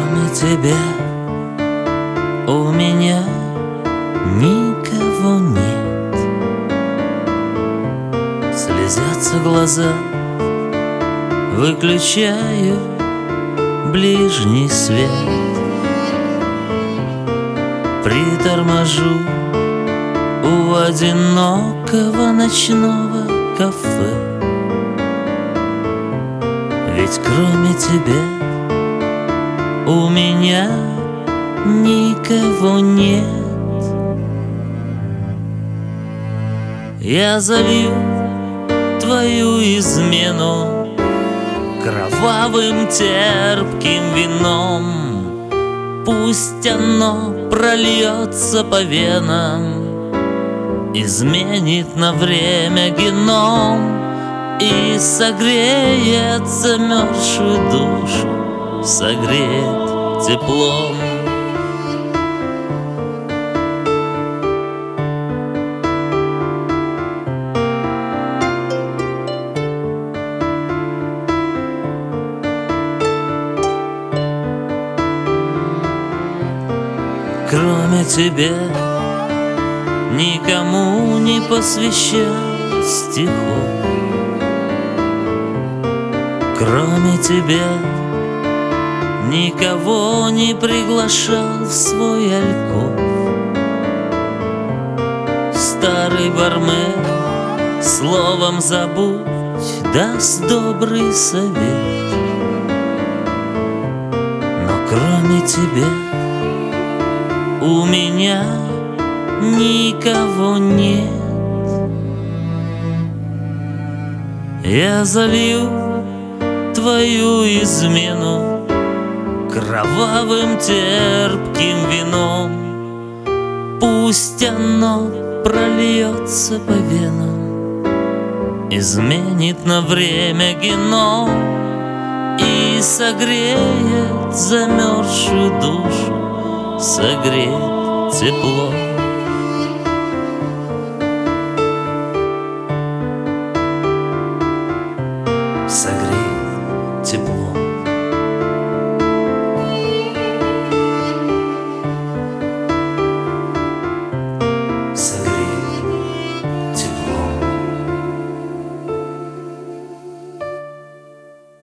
Кроме тебя у меня никого нет. Слезятся глаза, выключаю ближний свет. Приторможу у одинокого ночного кафе. Ведь кроме тебя у меня никого нет. Я залью твою измену кровавым терпким вином. Пусть оно прольется по венам, изменит на время геном и согреет замерзшую душу, согреет теплом. Кроме тебя никому не посвящал стихов. Кроме тебя никого не приглашал в свой альков. Старый бармен словом забудь даст добрый совет. Но кроме тебя у меня никого нет. Я залью твою измену кровавым терпким вином. Пусть оно прольется по венам, изменит на время геном и согреет замерзшую душу, согреет тепло.